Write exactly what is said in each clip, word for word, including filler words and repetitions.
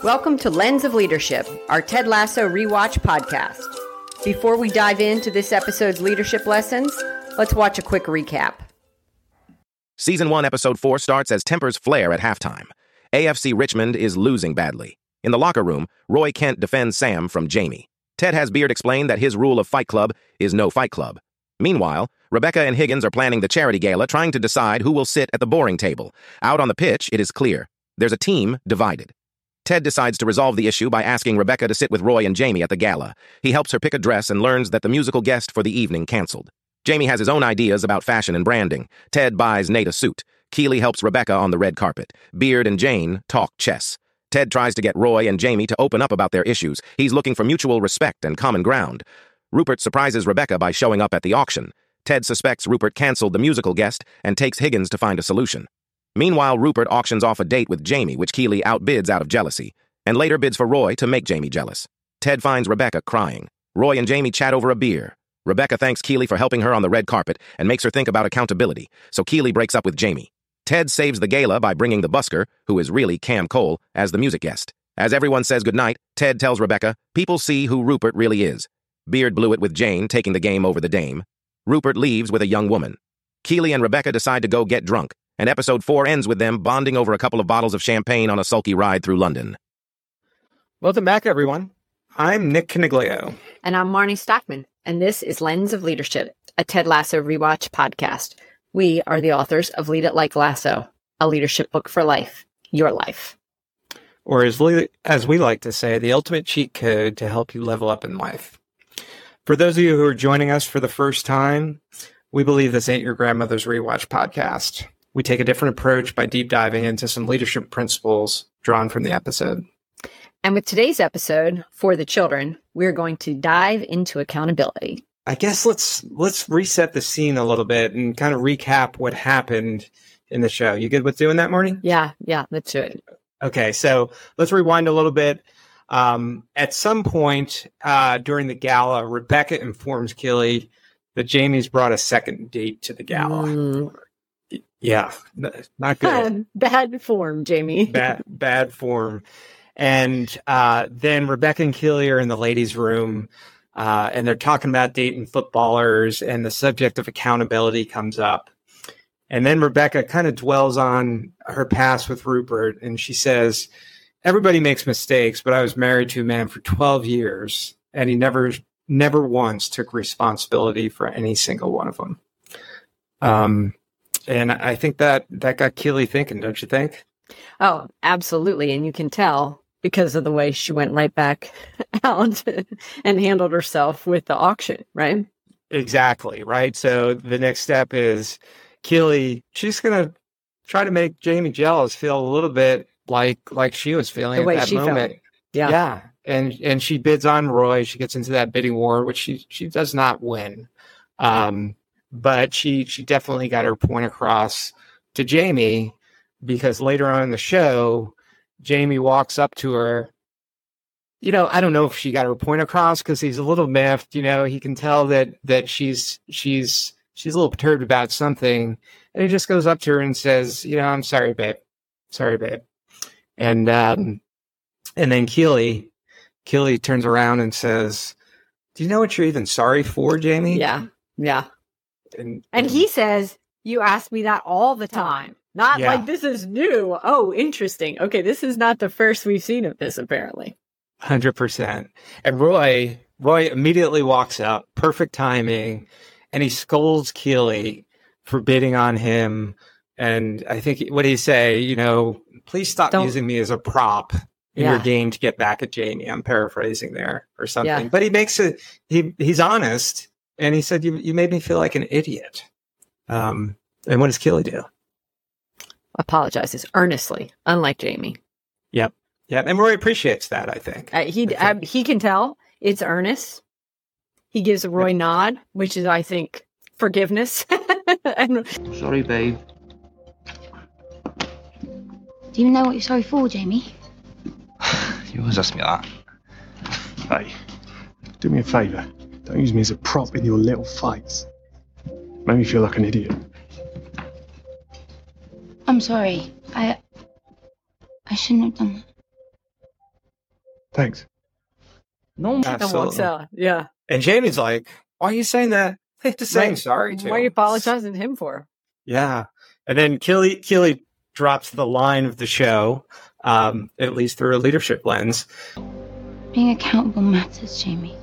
Welcome to Lens of Leadership, our Ted Lasso rewatch podcast. Before we dive into this episode's leadership lessons, let's watch a quick recap. Season one, Episode four starts as tempers flare at halftime. A F C Richmond is losing badly. In the locker room, Roy Kent defends Sam from Jamie. Ted has Beard explain that his rule of Fight Club is no Fight Club. Meanwhile, Rebecca and Higgins are planning the charity gala, trying to decide who will sit at the boring table. Out on the pitch, it is clear. There's a team divided. Ted decides to resolve the issue by asking Rebecca to sit with Roy and Jamie at the gala. He helps her pick a dress and learns that the musical guest for the evening canceled. Jamie has his own ideas about fashion and branding. Ted buys Nate a suit. Keeley helps Rebecca on the red carpet. Beard and Jane talk chess. Ted tries to get Roy and Jamie to open up about their issues. He's looking for mutual respect and common ground. Rupert surprises Rebecca by showing up at the auction. Ted suspects Rupert canceled the musical guest and takes Higgins to find a solution. Meanwhile, Rupert auctions off a date with Jamie, which Keeley outbids out of jealousy, and later bids for Roy to make Jamie jealous. Ted finds Rebecca crying. Roy and Jamie chat over a beer. Rebecca thanks Keeley for helping her on the red carpet and makes her think about accountability, so Keeley breaks up with Jamie. Ted saves the gala by bringing the busker, who is really Cam Cole, as the music guest. As everyone says goodnight, Ted tells Rebecca, people see who Rupert really is. Beard blew it with Jane, taking the game over the dame. Rupert leaves with a young woman. Keeley and Rebecca decide to go get drunk, and episode four ends with them bonding over a couple of bottles of champagne on a sulky ride through London. Welcome back, everyone. I'm Nick Caniglio. And I'm Marnie Stockman, and this is Lens of Leadership, a Ted Lasso rewatch podcast. We are the authors of Lead It Like Lasso, a leadership book for life, your life. Or as, le- as we like to say, the ultimate cheat code to help you level up in life. For those of you who are joining us for the first time, we believe this ain't your grandmother's rewatch podcast. We take a different approach by deep diving into some leadership principles drawn from the episode. And with today's episode, For the Children, we're going to dive into accountability. I guess let's let's reset the scene a little bit and kind of recap what happened in the show. You good with doing that, Marnie? Yeah, yeah, let's do it. Okay, so let's rewind a little bit. Um, at some point uh, during the gala, Rebecca informs Keeley that Jamie's brought a second date to the gala. Mm. Yeah, not good. Bad form, Jamie. Bad, bad form. And uh, then Rebecca and Keeley are in the ladies' room, uh, and they're talking about dating footballers, and the subject of accountability comes up. And then Rebecca kind of dwells on her past with Rupert, and she says, everybody makes mistakes, but I was married to a man for twelve years, and he never, never once took responsibility for any single one of them. Um, and I think that that got Keeley thinking, don't you think? Oh, absolutely. And you can tell because of the way she went right back out and handled herself with the auction, right? Exactly, right? So the next step is Keeley, she's going to try to make Jamie jealous, feel a little bit like like she was feeling the way at that she moment. Felt. Yeah. Yeah. And and she bids on Roy. She gets into that bidding war, which she she does not win. Um, but she she definitely got her point across to Jamie, because later on in the show, Jamie walks up to her. You know, I don't know if she got her point across because he's a little miffed. You know, he can tell that that she's she's she's a little perturbed about something, and he just goes up to her and says, "You know, I'm sorry, babe. Sorry, babe." And um, and then Keeley, Keeley turns around and says, "Do you know what you're even sorry for, Jamie?" Yeah, yeah. And, and he says, "You ask me that all the time. Not yeah. like this is new. Oh, interesting. Okay, this is not the first we've seen of this, apparently." one hundred percent. And Roy, Roy immediately walks out, perfect timing, and he scolds Keeley for bidding on him. And I think, what did he say? You know, please stop Don't. using me as a prop in yeah. your game to get back at Jamie. I'm paraphrasing there or something. Yeah. But he makes it, he he's honest. And he said, you you made me feel like an idiot. Um, and what does Keeley do? Apologizes earnestly, unlike Jamie. Yep. Yep. And Roy appreciates that, I think. Uh, he uh, he can tell it's earnest. He gives a Roy yep. nod, which is, I think, forgiveness. and, Sorry, babe. Do you know what you're sorry for, Jamie? You always ask me that. Hey, do me a favour. Don't use me as a prop in your little fights. Make me feel like an idiot. I'm sorry. I... I shouldn't have done that. Thanks. No, And walks Absolutely. out. Yeah. And Jamie's like, why are you saying that? They have to say Right. sorry to What are you him. apologizing to him for? Yeah. And then Keely, Keely drops the line of the show, um, at least through a leadership lens. Being accountable matters, Jamie.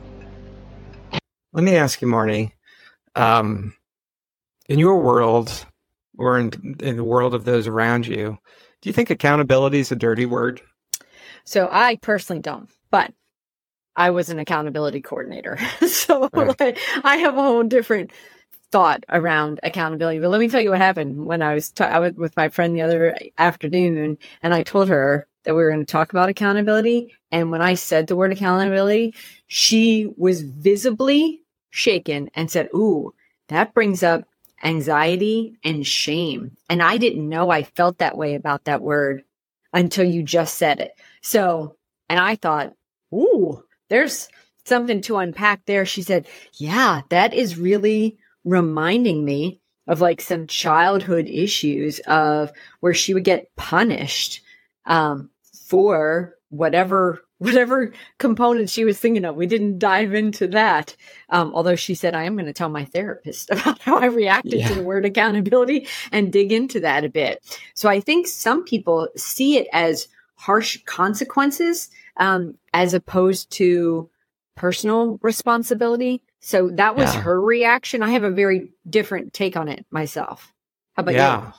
Let me ask you, Marnie, um, in your world, or in, in the world of those around you, do you think accountability is a dirty word? So I personally don't, but I was an accountability coordinator. so Right. like, I have a whole different thought around accountability. But let me tell you what happened when I was, ta- I was with my friend the other afternoon, and I told her that we were going to talk about accountability. And when I said the word accountability, she was visibly shaken and said, "Ooh, that brings up anxiety and shame." And I didn't know I felt that way about that word until you just said it. So, and I thought, ooh, there's something to unpack there. She said, yeah, that is really reminding me of like some childhood issues of where she would get punished um, for whatever whatever component she was thinking of. We didn't dive into that. Um, although she said, I am going to tell my therapist about how I reacted Yeah. to the word accountability and dig into that a bit. So I think some people see it as harsh consequences um, as opposed to personal responsibility. So that was Yeah. her reaction. I have a very different take on it myself. How about Yeah.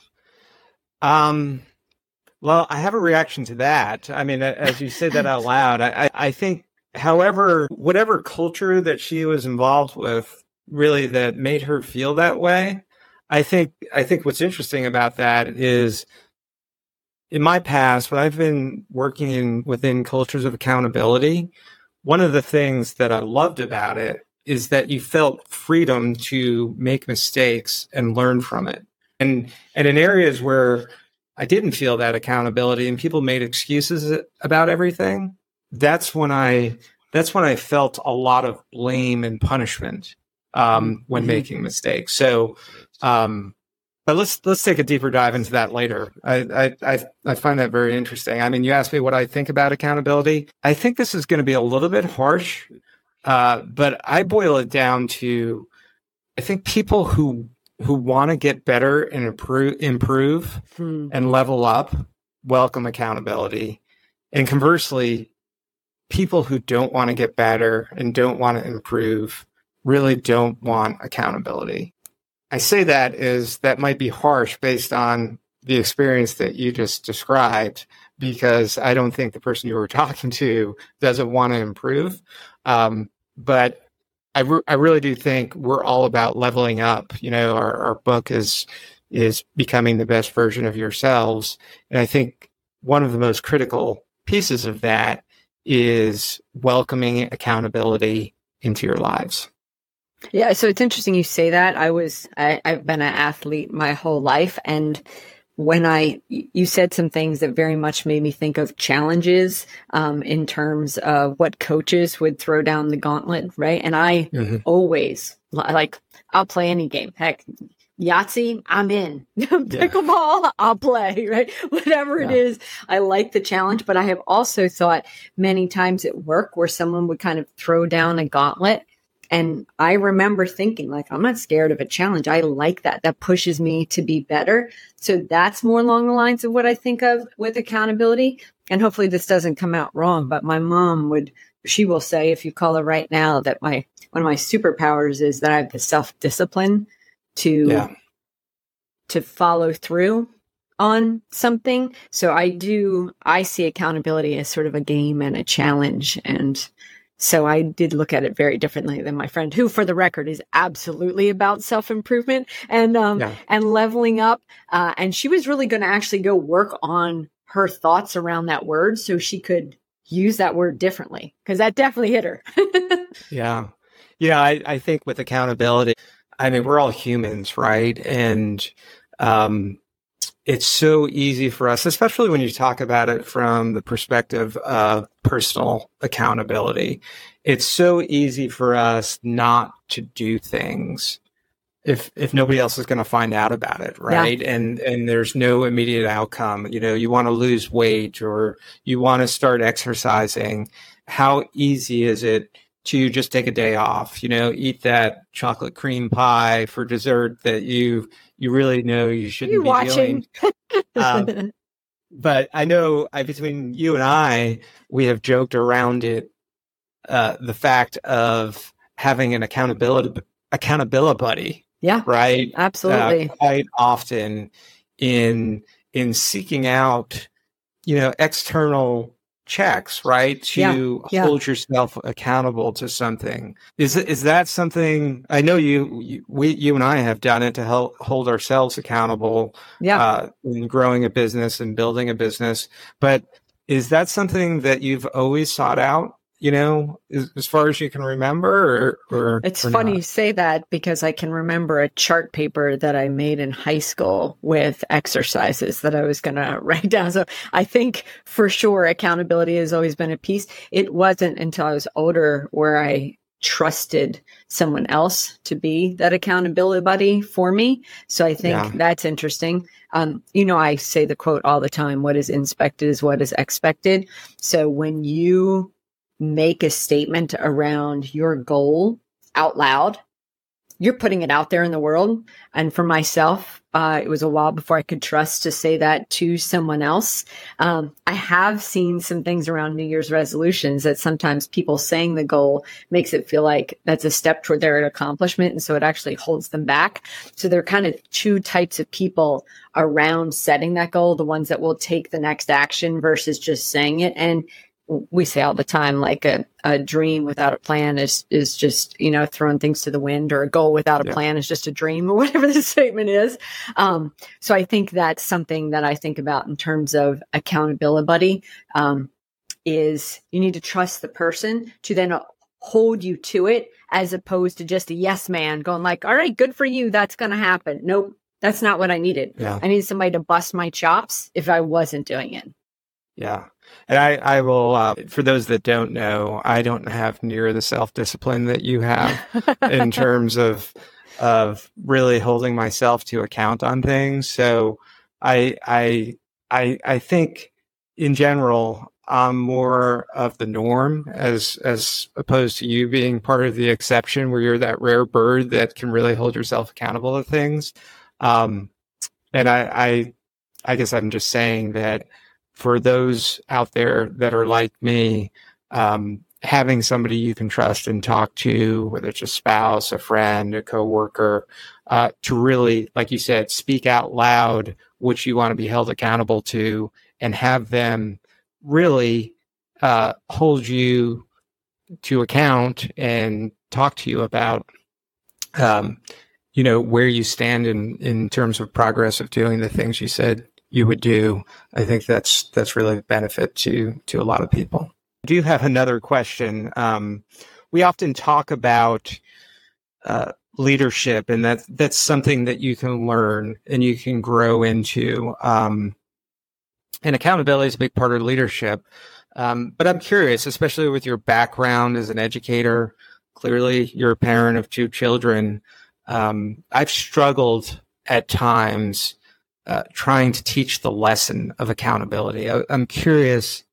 Um, well, I have a reaction to that. I mean, a- as you say that out loud, I, I, I think, however, whatever culture that she was involved with, really that made her feel that way. I think, I think what's interesting about that is in my past, when I've been working in within cultures of accountability, one of the things that I loved about it is that you felt freedom to make mistakes and learn from it. And, and in areas where I didn't feel that accountability and people made excuses about everything, that's when I, that's when I felt a lot of blame and punishment, um, when Mhm. making mistakes. So, um, but let's, let's take a deeper dive into that later. I, I, I, I find that very interesting. I mean, you asked me what I think about accountability. I think this is going to be a little bit harsh, uh, but I boil it down to, I think people who, who want to get better and improve, improve Hmm. and level up, welcome accountability. And conversely, people who don't want to get better and don't want to improve really don't want accountability. I say that is that might be harsh based on the experience that you just described, because I don't think the person you were talking to doesn't want to improve. Um, but I, re- I really do think we're all about leveling up. You know, our, our book is is becoming the best version of yourselves. And I think one of the most critical pieces of that is welcoming accountability into your lives. Yeah, so it's interesting you say that. I was, I, I've been an athlete my whole life. And when I, you said some things that very much made me think of challenges um, in terms of what coaches would throw down the gauntlet, right? And I Mm-hmm. always, like, I'll play any game. Heck, Yahtzee, I'm in. Pickleball, I'll play, right? Whatever it Yeah. is, I like the challenge. But I have also thought many times at work where someone would kind of throw down a gauntlet. And I remember thinking, like, I'm not scared of a challenge. I like that. That pushes me to be better. So that's more along the lines of what I think of with accountability. And hopefully this doesn't come out wrong. But my mom would, she will say, if you call her right now, that my, one of my superpowers is that I have the self-discipline to, Yeah. to follow through on something. So I do, I see accountability as sort of a game and a challenge. And so I did look at it very differently than my friend, who, for the record, is absolutely about self-improvement and um, Yeah. and leveling up. Uh, and she was really going to actually go work on her thoughts around that word so she could use that word differently, because that definitely hit her. Yeah. Yeah. I, I think with accountability, I mean, we're all humans, right? And um, it's so easy for us, especially when you talk about it from the perspective of personal accountability. It's so easy for us not to do things if if nobody else is going to find out about it, right? Yeah. And and there's no immediate outcome. You know, you want to lose weight or you want to start exercising. how easy is it to just take a day off, you know, eat that chocolate cream pie for dessert that you you really know you shouldn't You're be watching. doing. Um, but I know I, between you and I, we have joked around it, uh, the fact of having an accountability accountability buddy, Yeah, right? absolutely. Uh, quite often in in seeking out, you know, external checks, right? To Yeah, yeah. hold yourself accountable to something. Is is that something? I know you, you we you and I have done it to help hold ourselves accountable. Yeah. Uh, in growing a business and building a business, but is that something that you've always sought out? You know, as, as far as you can remember, or, or It's or funny not? you say that because I can remember a chart paper that I made in high school with exercises that I was going to write down. So I think for sure accountability has always been a piece. It wasn't until I was older where I trusted someone else to be that accountability buddy for me. So I think Yeah. that's interesting. Um, you know, I say the quote all the time, what is inspected is what is expected. So when you make a statement around your goal out loud, you're putting it out there in the world. And for myself, uh, it was a while before I could trust to say that to someone else. Um, I have seen some things around New Year's resolutions that sometimes people saying the goal makes it feel like that's a step toward their accomplishment. And so it actually holds them back. So there are kind of two types of people around setting that goal, the ones that will take the next action versus just saying it. And we say all the time, like a, a dream without a plan is, is just, you know, throwing things to the wind, or a goal without a Yeah. plan is just a dream, or whatever the statement is. Um, so I think that's something that I think about in terms of accountability buddy, um, is you need to trust the person to then hold you to it, as opposed to just a yes man going like, all right, good for you. That's going to happen. Nope. That's not what I needed. Yeah. I needed somebody to bust my chops if I wasn't doing it. Yeah. And I, I will, uh, for those that don't know, I don't have near the self-discipline that you have in terms of, of really holding myself to account on things. So I, I, I, I think in general, I'm more of the norm as, as opposed to you being part of the exception, where you're that rare bird that can really hold yourself accountable to things. Um, and I, I, I guess I'm just saying that, for those out there that are like me, um, having somebody you can trust and talk to, whether it's a spouse, a friend, a coworker, uh, to really, like you said, speak out loud what you want to be held accountable to, and have them really uh, hold you to account and talk to you about, um, you know, where you stand in, in terms of progress of doing the things you said you would do. I think that's that's really a benefit to to a lot of people. I do have another question. Um, we often talk about uh, leadership, and that that's something that you can learn and you can grow into. Um, and accountability is a big part of leadership. Um, but I'm curious, especially with your background as an educator. Clearly, you're a parent of two children. Um, I've struggled at times Uh, trying to teach the lesson of accountability. I, I'm curious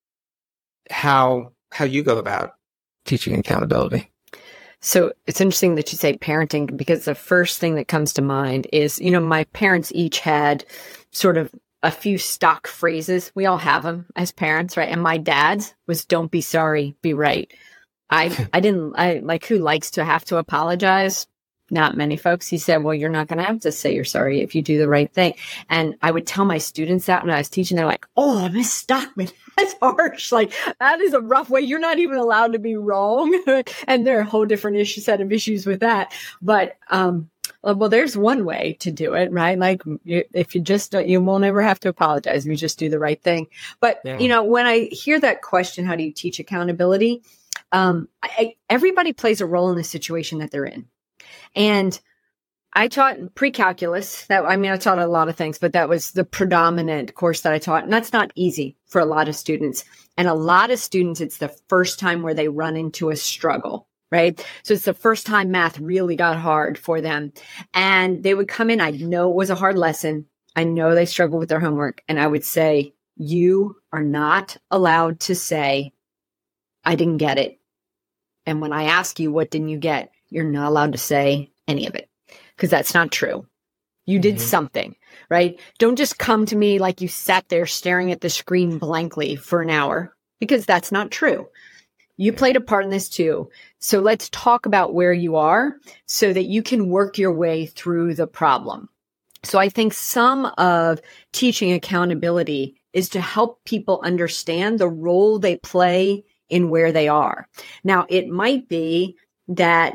how how you go about teaching accountability. So it's interesting that you say parenting, because the first thing that comes to mind is, you know, my parents each had sort of a few stock phrases. We all have them as parents, right? And my dad's was "Don't be sorry, be right." I I didn't I like who likes to have to apologize. Not many folks. He said, well, you're not going to have to say you're sorry if you do the right thing. And I would tell my students that when I was teaching, they're like, oh, Miss Stockman, that's harsh. Like, that is a rough way. You're not even allowed to be wrong. And there are a whole different issue, set of issues with that. But, um, well, there's one way to do it, right? Like, you, if you just, you won't ever have to apologize if you just do the right thing. But, Yeah. you know, when I hear that question, how do you teach accountability? Um, I, everybody plays a role in the situation that they're in. And I taught pre-calculus. That I mean, I taught a lot of things, but that was the predominant course that I taught. And that's not easy for a lot of students. And a lot of students, it's the first time where they run into a struggle, right? So it's the first time math really got hard for them. And they would come in. I know it was a hard lesson. I know they struggle with their homework. And I would say, you are not allowed to say, I didn't get it. And when I ask you, what didn't you get? You're not allowed to say any of it because that's not true. You did mm-hmm. something, right? Don't just come to me like you sat there staring at the screen blankly for an hour because that's not true. You played a part in this too. So let's talk about where you are so that you can work your way through the problem. So I think some of teaching accountability is to help people understand the role they play in where they are. Now, it might be that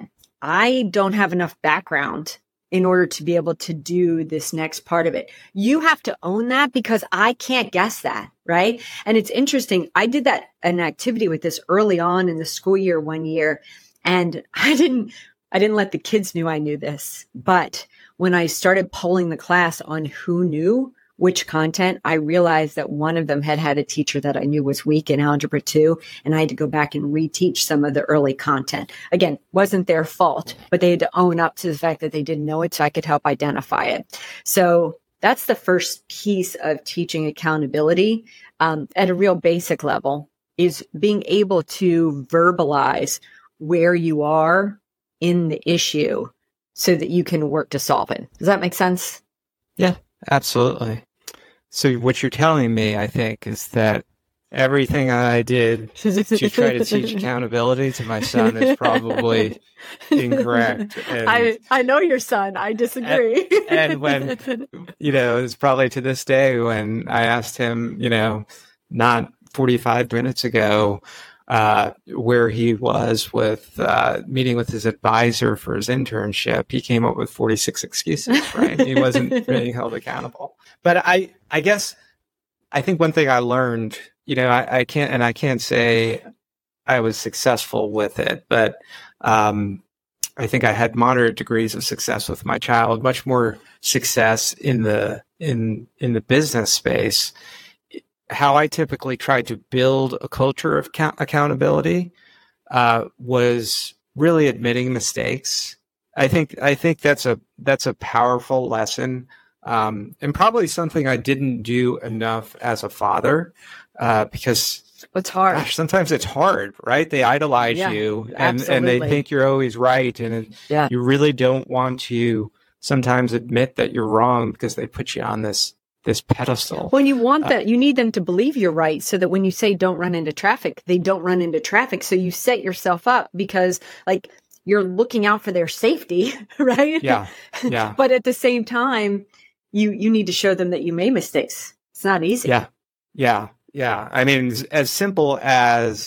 I don't have enough background in order to be able to do this next part of it. You have to own that because I can't guess that, right? And it's interesting. I did that an activity with this early on in the school year one year, and I didn't I didn't let the kids knew I knew this. But when I started polling the class on who knew which content, I realized that one of them had had a teacher that I knew was weak in Algebra two, and I had to go back and reteach some of the early content. Again, wasn't their fault, but they had to own up to the fact that they didn't know it so I could help identify it. So that's the first piece of teaching accountability um, at a real basic level, is being able to verbalize where you are in the issue so that you can work to solve it. Does that make sense? Yeah. Absolutely. So what you're telling me, I think, is that everything I did to try to teach accountability to my son is probably incorrect. And, I, I know your son. I disagree. And, and when, you know, it's probably to this day when I asked him, you know, not forty-five minutes ago, uh, where he was with uh, meeting with his advisor for his internship, he came up with forty-six excuses, right? He wasn't being held accountable. But I, I guess, I think one thing I learned, you know, I, I can't, and I can't say I was successful with it, but um, I think I had moderate degrees of success with my child, much more success in the in in the business space. How I typically tried to build a culture of ca- accountability uh, was really admitting mistakes. I think I think that's a that's a powerful lesson, um, and probably something I didn't do enough as a father, uh, because it's hard. Gosh, sometimes it's hard, right? They idolize yeah, you, and, absolutely. and they think you're always right, and it, yeah. you really don't want to sometimes admit that you're wrong because they put you on this. this pedestal. When you want uh, that, you need them to believe you're right so that when you say don't run into traffic, they don't run into traffic. So you set yourself up because like you're looking out for their safety, right? Yeah. Yeah. But at the same time, you, you need to show them that you made mistakes. It's not easy. Yeah. Yeah. Yeah. I mean, as simple as,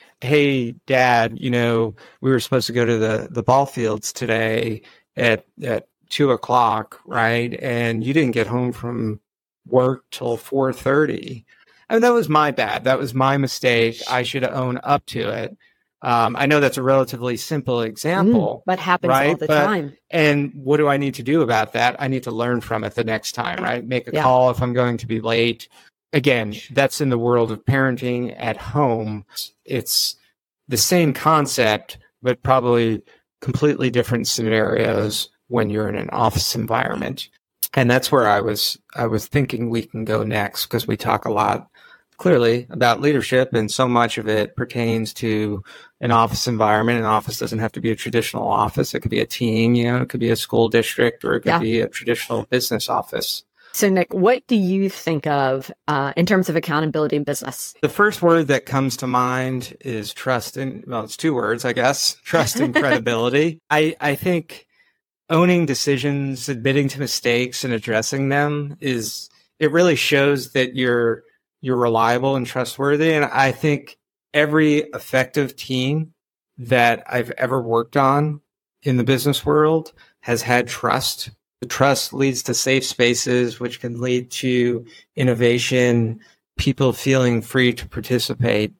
hey, Dad, you know, we were supposed to go to the, the ball fields today at, at two o'clock, right? And you didn't get home from work till four thirty. I mean, that was my bad. That was my mistake. I should own up to it. Um, I know that's a relatively simple example, mm, but happens right? all the but, time. And what do I need to do about that? I need to learn from it the next time, right? Make a yeah. call if I'm going to be late. Again, that's in the world of parenting at home. It's the same concept, but probably completely different scenarios when you're in an office environment. And that's where I was, I was thinking we can go next, because we talk a lot clearly about leadership, and so much of it pertains to an office environment. An office doesn't have to be a traditional office. It could be a team, you know, it could be a school district, or it could yeah. be a traditional business office. So Nick, what do you think of uh, in terms of accountability in business? The first word that comes to mind is trust and, well, it's two words, I guess, trust and credibility. I, I think owning decisions, admitting to mistakes and addressing them is, it really shows that you're, you're reliable and trustworthy. And I think every effective team that I've ever worked on in the business world has had trust. The trust leads to safe spaces, which can lead to innovation, people feeling free to participate.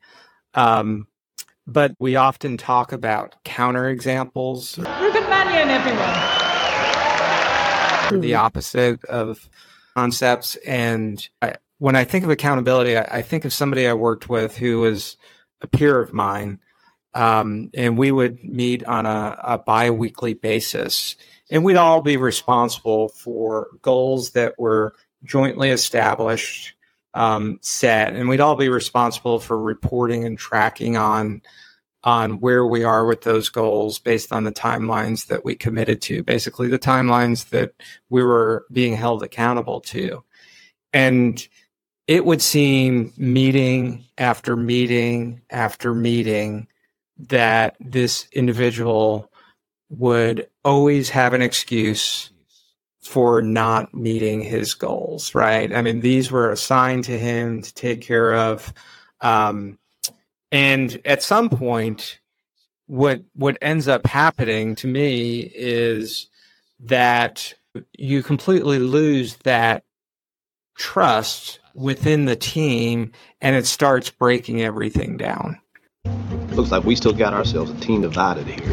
Um, but we often talk about counterexamples. Rupert Mannion, everyone. The opposite of concepts. And I, when I think of accountability, I, I think of somebody I worked with who was a peer of mine. Um, and we would meet on a, a bi-weekly basis. And we'd all be responsible for goals that were jointly established um, set, and we'd all be responsible for reporting and tracking on on where we are with those goals based on the timelines that we committed to, basically the timelines that we were being held accountable to. And it would seem meeting after meeting after meeting that this individual would always have an excuse for not meeting his goals, right? I mean, these were assigned to him to take care of. Um, and at some point, what what ends up happening to me is that you completely lose that trust within the team, and it starts breaking everything down. Looks like we still got ourselves a team divided here.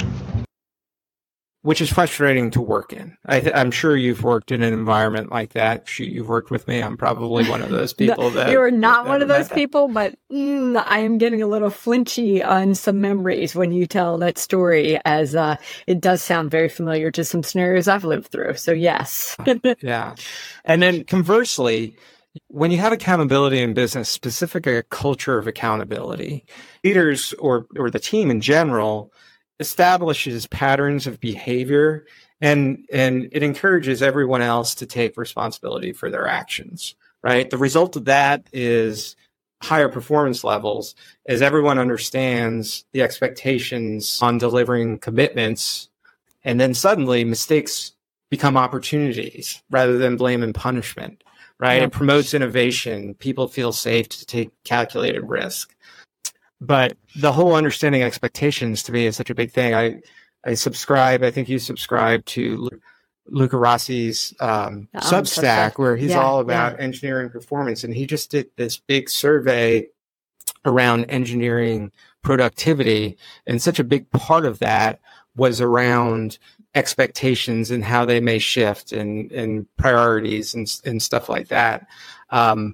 Which is frustrating to work in. I th- I'm sure you've worked in an environment like that. Shoot, you've worked with me. I'm probably one of those people that... You're not that one of those that. people, but mm, I am getting a little flinchy on some memories when you tell that story, as uh, it does sound very familiar to some scenarios I've lived through. So yes. Yeah. And then conversely, when you have accountability in business, specifically a culture of accountability, leaders or or the team in general establishes patterns of behavior, and and it encourages everyone else to take responsibility for their actions, right? The result of that is higher performance levels, as everyone understands the expectations on delivering commitments, and then suddenly mistakes become opportunities rather than blame and punishment, right? Yeah. It promotes innovation. People feel safe to take calculated risk. But the whole understanding expectations to me is such a big thing. I, I subscribe, I think you subscribe to Luca Rossi's um, um, Substack, where he's yeah, all about yeah. engineering performance. And he just did this big survey around engineering productivity. And such a big part of that was around expectations and how they may shift, and, and priorities and, and stuff like that. Um,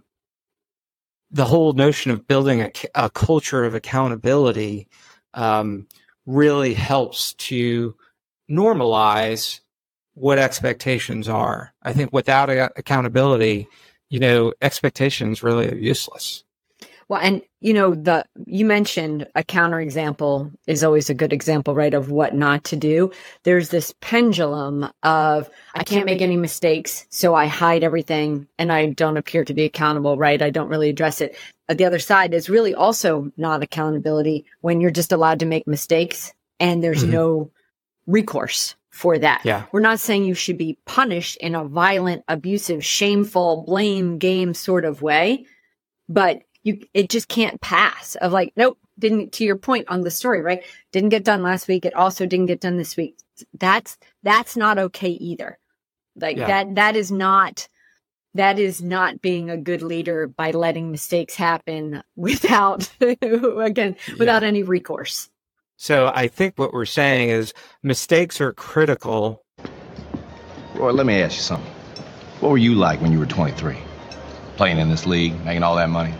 the whole notion of building a, a culture of accountability um, really helps to normalize what expectations are. I think without a, accountability, you know, expectations really are useless. Well, and you know, the you mentioned a counterexample is always a good example, right, of what not to do. There's this pendulum of I can't make any mistakes, so I hide everything and I don't appear to be accountable, right? I don't really address it. But the other side is really also not accountability, when you're just allowed to make mistakes and there's mm-hmm. no recourse for that. Yeah. We're not saying you should be punished in a violent, abusive, shameful, blame game sort of way, but You, it just can't pass of like, nope, didn't, to your point on the story, right? Didn't get done last week. It also didn't get done this week. That's, that's not okay either. Like yeah. that, that is not, that is not being a good leader by letting mistakes happen without, again, without yeah. any recourse. So I think what we're saying is mistakes are critical. Roy, let me ask you something. What were you like when you were twenty-three? Playing in this league, making all that money?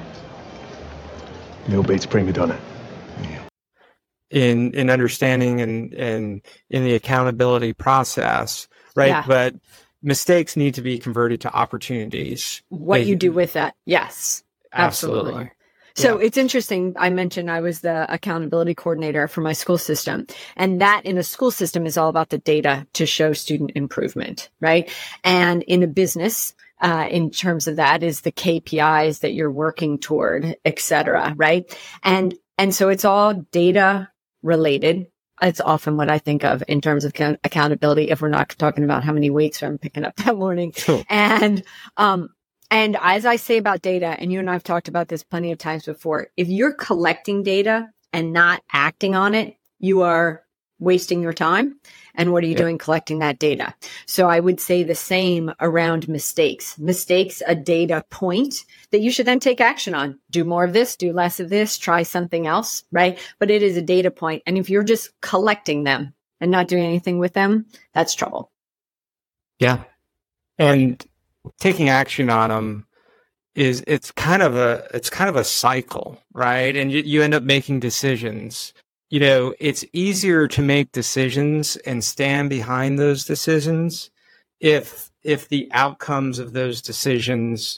Lil Bates prima donna. Yeah. In in understanding and, and in the accountability process, right? Yeah. But mistakes need to be converted to opportunities. What they, you do with that. Yes, absolutely. absolutely. So yeah. It's interesting. I mentioned I was the accountability coordinator for my school system, and that in a school system is all about the data to show student improvement, right? And in a business, Uh, in terms of that is the K P Is that you're working toward, et cetera, right? And, and so it's all data related. It's often what I think of in terms of account- accountability, if we're not talking about how many weights I'm picking up that morning. Sure. And, um, and as I say about data, and you and I have talked about this plenty of times before, if you're collecting data and not acting on it, you are wasting your time. And what are you yeah. doing collecting that data? So I would say the same around mistakes. Mistakes, a data point that you should then take action on. Do more of this, do less of this, try something else, right? But it is a data point. And if you're just collecting them and not doing anything with them, that's trouble. Yeah. And taking action on them is, it's kind of a, it's kind of a cycle, right? And you, you end up making decisions. You know, it's easier to make decisions and stand behind those decisions if if the outcomes of those decisions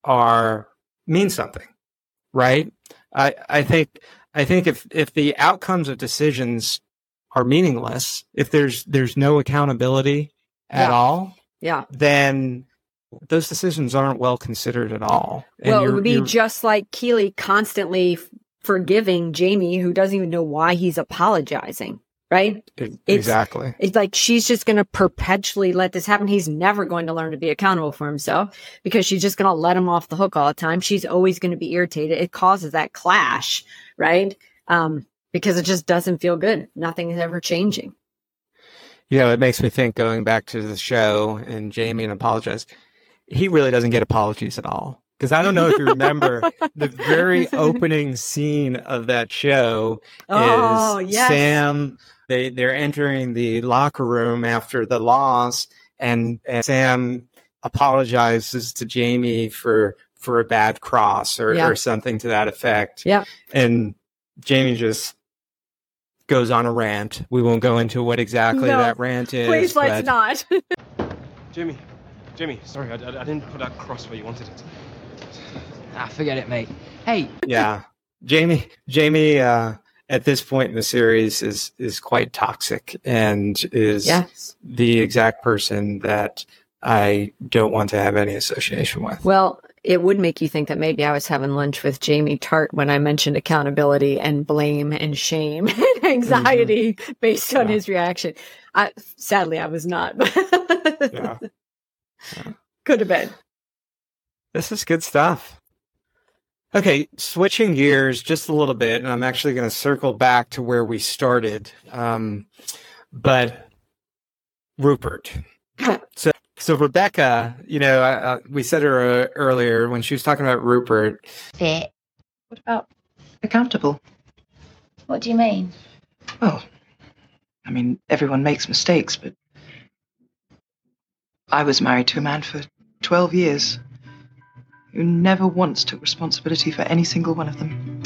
are mean something, right? I I think I think if if the outcomes of decisions are meaningless, if there's there's no accountability at Yeah. all, Yeah. then those decisions aren't well considered at all. And Well, it you're- would be you're- just like Keely constantly f- forgiving Jamie, who doesn't even know why he's apologizing, right? exactly. It's like she's just going to perpetually let this happen. He's never going to learn to be accountable for himself because she's just going to let him off the hook all the time. She's always going to be irritated. It causes that clash, right? Um, because it just doesn't feel good. Nothing is ever changing. You know, it makes me think, going back to the show and Jamie and apologize, he really doesn't get apologies at all. Because I don't know if you remember the very opening scene of that show Oh, is yes. Sam, they, they're entering the locker room after the loss, and, and Sam apologizes to Jamie for, for a bad cross or, Yeah. or something to that effect. Yeah. And Jamie just goes on a rant. We won't go into what exactly No, that rant is. Please let's but- not. Jimmy, Jimmy, sorry, I, I, I didn't put that cross where you wanted it. Ah, forget it, mate. Hey, Yeah. Jamie, Jamie, uh, at this point in the series is, is quite toxic and is Yes. the exact person that I don't want to have any association with. Well, it would make you think that maybe I was having lunch with Jamie Tart when I mentioned accountability and blame and shame and anxiety based on Yeah. his reaction. I, sadly, I was not. Yeah. Could have been. This is good stuff. Okay, switching gears just a little bit, and I'm actually going to circle back to where we started. Um, but Rupert. So, so Rebecca, you know, uh, we said her uh, earlier when she was talking about Rupert. Fit. What about accountable? What do you mean? Well, I mean, everyone makes mistakes, but I was married to a man for twelve years who never once took responsibility for any single one of them.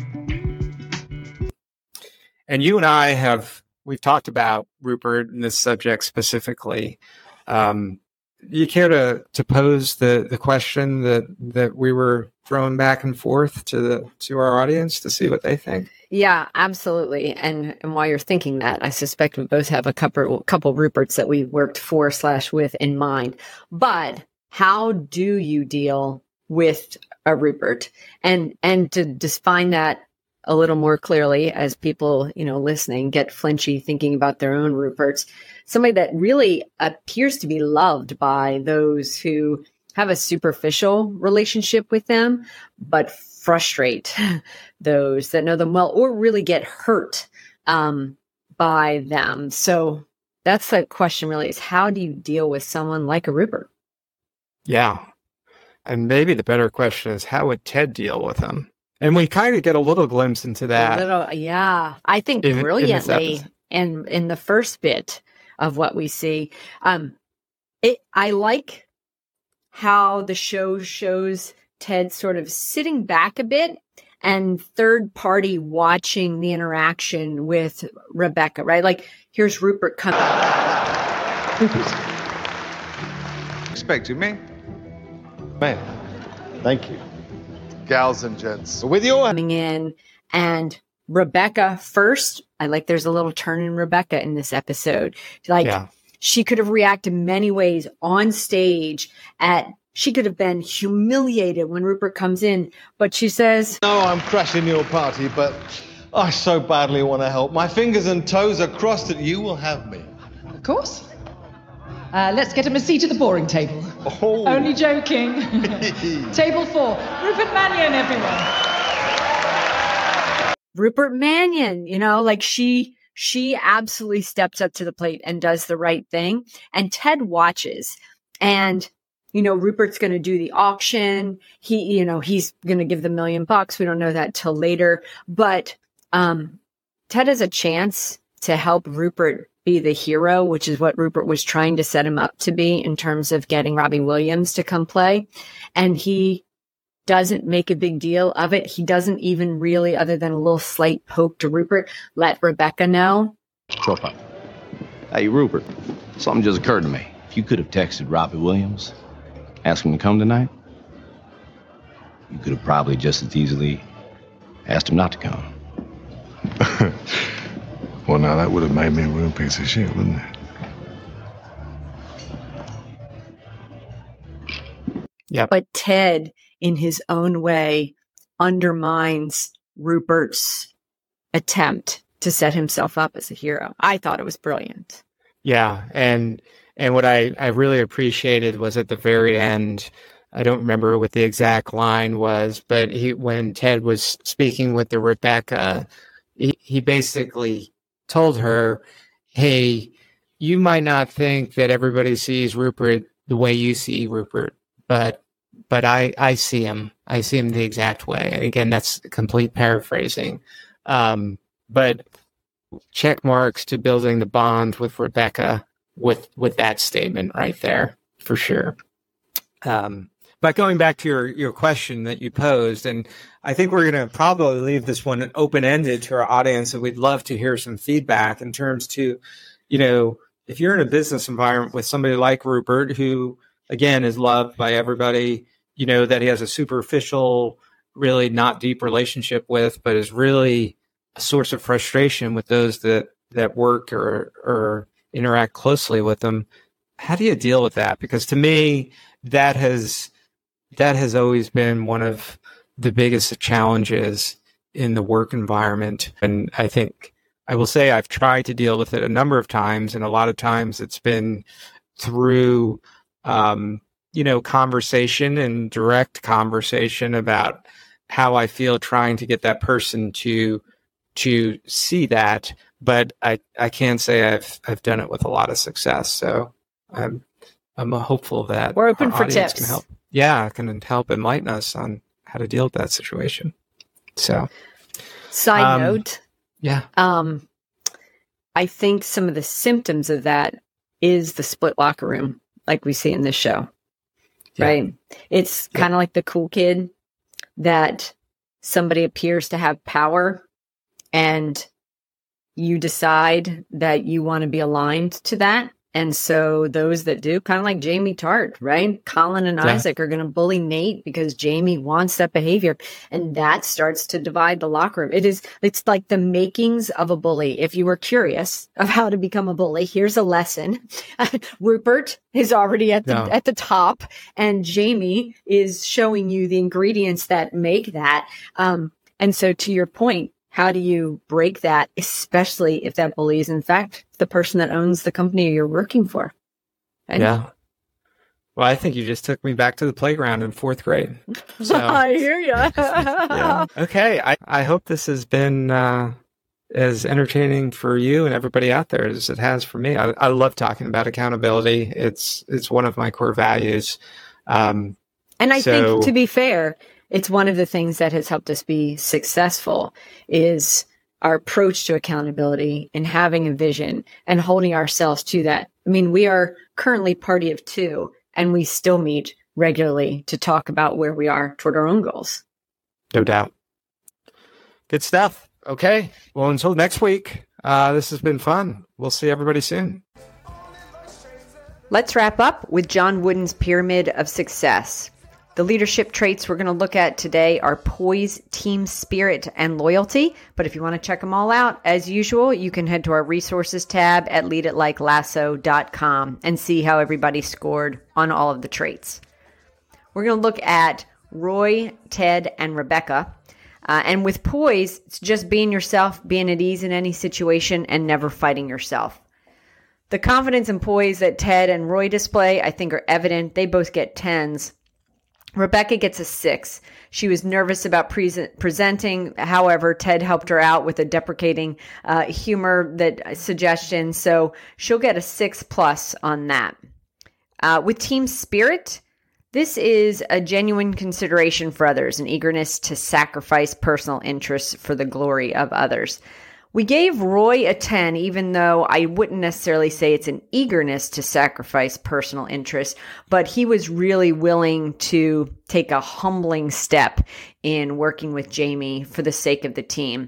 And you and I have, we've talked about Rupert and this subject specifically. Um, you care to, to pose the, the question that, that we were throwing back and forth to the, to our audience to see what they think? Yeah, absolutely. And and while you're thinking that, I suspect we both have a couple couple Ruperts that we worked for slash with in mind. But how do you deal with a Rupert? And and to define that a little more clearly, as people, you know, listening get flinchy thinking about their own Ruperts, somebody that really appears to be loved by those who have a superficial relationship with them, but frustrate those that know them well or really get hurt um, by them. So that's the question really, is how do you deal with someone like a Rupert? Yeah. And maybe the better question is, how would Ted deal with him? And we kind of get a little glimpse into that. A little, yeah, I think in- in this brilliantly episode. in, in the first bit of what we see. Um, it, I like how the show shows Ted sort of sitting back a bit and third party watching the interaction with Rebecca, right? Like, here's Rupert coming. Expecting me? Man, thank you. Gals and gents, with you. coming in, and Rebecca first. I like there's a little turn in Rebecca in this episode. Like, Yeah. she could have reacted many ways on stage at, she could have been humiliated when Rupert comes in, but she says, No, I'm crashing your party, but I so badly want to help. My fingers and toes are crossed that you will have me. Of course. Uh, let's get him a seat at the boring table. Oh. Only joking. Table four. Rupert Mannion, everyone. Rupert Mannion, you know, like she, she absolutely steps up to the plate and does the right thing. And Ted watches, and, you know, Rupert's going to do the auction. He, you know, he's going to give the million bucks. We don't know that till later, but, um, Ted has a chance to help Rupert be the hero, which is what Rupert was trying to set him up to be in terms of getting Robbie Williams to come play. And he doesn't make a big deal of it. He doesn't even really, other than a little slight poke to Rupert, let Rebecca know. Chop up. Hey, Rupert, something just occurred to me. If you could have texted Robbie Williams, ask him to come tonight, You could have probably just as easily asked him not to come. Well, now that would have made me a real piece of shit, wouldn't it? Yeah. But Ted, in his own way, undermines Rupert's attempt to set himself up as a hero. I thought it was brilliant. Yeah, and and what I, I really appreciated was at the very end, I don't remember what the exact line was, but he when Ted was speaking with the Rebecca, he, he basically told her, hey, you might not think that everybody sees Rupert the way you see Rupert, but but I, I see him. I see him the exact way. And again, that's complete paraphrasing. Um, but check marks to building the bond with Rebecca with with that statement right there, for sure. Um, but going back to your, your question that you posed, and I think we're going to probably leave this one open-ended to our audience, and we'd love to hear some feedback in terms to, you know, if you're in a business environment with somebody like Rupert, who, again, is loved by everybody, you know, that he has a superficial, really not deep relationship with, but is really a source of frustration with those that, that work or, or interact closely with them. How do you deal with that? Because to me, that has, that has always been one of the biggest challenges in the work environment. And I think I will say I've tried to deal with it a number of times, and a lot of times it's been through, um, you know, conversation and direct conversation about how I feel, trying to get that person to to see that. But I, I can't say I've I've done it with a lot of success. So I'm I'm hopeful that we're open our for audience tips. Can help. Yeah, can help enlighten us on how to deal with that situation. So, side um, note, yeah, um, I think some of the symptoms of that is the split locker room, like we see in this show. Yeah. Right? It's kind of like the cool kid that somebody appears to have power, and you decide that you want to be aligned to that. And so those that do, kind of like Jamie Tart, right? Colin and Yeah. Isaac are going to bully Nate because Jamie wants that behavior. And that starts to divide the locker room. It is, it's like the makings of a bully. If you were curious of how to become a bully, here's a lesson. Rupert is already at the, No. at the top, and Jamie is showing you the ingredients that make that. Um, and so to your point, how do you break that, especially if that bully is, in fact, the person that owns the company you're working for? And yeah. Well, I think you just took me back to the playground in fourth grade. So, I hear you. yeah. Okay. I, I hope this has been uh, as entertaining for you and everybody out there as it has for me. I, I love talking about accountability. It's it's one of my core values. Um, And I so, think, to be fair, it's one of the things that has helped us be successful is our approach to accountability and having a vision and holding ourselves to that. I mean, we are currently party of two, and we still meet regularly to talk about where we are toward our own goals. No doubt. Good stuff. Okay. Well, until next week, uh, this has been fun. We'll see everybody soon. Let's wrap up with John Wooden's Pyramid of Success. The leadership traits we're going to look at today are poise, team spirit, and loyalty. But if you want to check them all out, as usual, you can head to our resources tab at lead it like lasso dot com and see how everybody scored on all of the traits. We're going to look at Roy, Ted, and Rebecca. Uh, and with poise, it's just being yourself, being at ease in any situation, and never fighting yourself. The confidence and poise that Ted and Roy display, I think, are evident. They both get tens. Rebecca gets a six. She was nervous about pre- presenting. However, Ted helped her out with a deprecating uh, humor that suggestion. So she'll get a six plus on that. Uh, with team spirit, this is a genuine consideration for others, an eagerness to sacrifice personal interests for the glory of others. We gave Roy a ten, even though I wouldn't necessarily say it's an eagerness to sacrifice personal interests, but he was really willing to take a humbling step in working with Jamie for the sake of the team.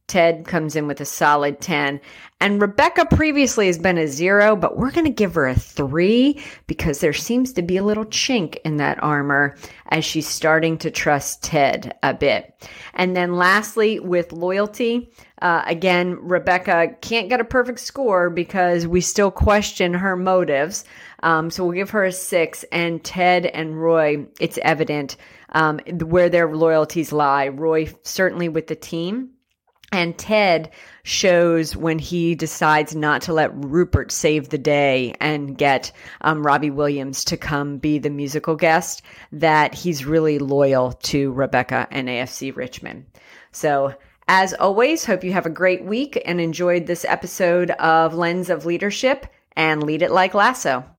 Ted comes in with a solid ten. And Rebecca previously has been a zero, but we're going to give her a three because there seems to be a little chink in that armor as she's starting to trust Ted a bit. And then lastly, with loyalty, uh, again, Rebecca can't get a perfect score because we still question her motives. Um, so we'll give her a six. And Ted and Roy, it's evident um, where their loyalties lie. Roy certainly with the team. And Ted shows when he decides not to let Rupert save the day and get um, Robbie Williams to come be the musical guest, that he's really loyal to Rebecca and A F C Richmond. So as always, hope you have a great week and enjoyed this episode of Lens of Leadership, and lead it like Lasso.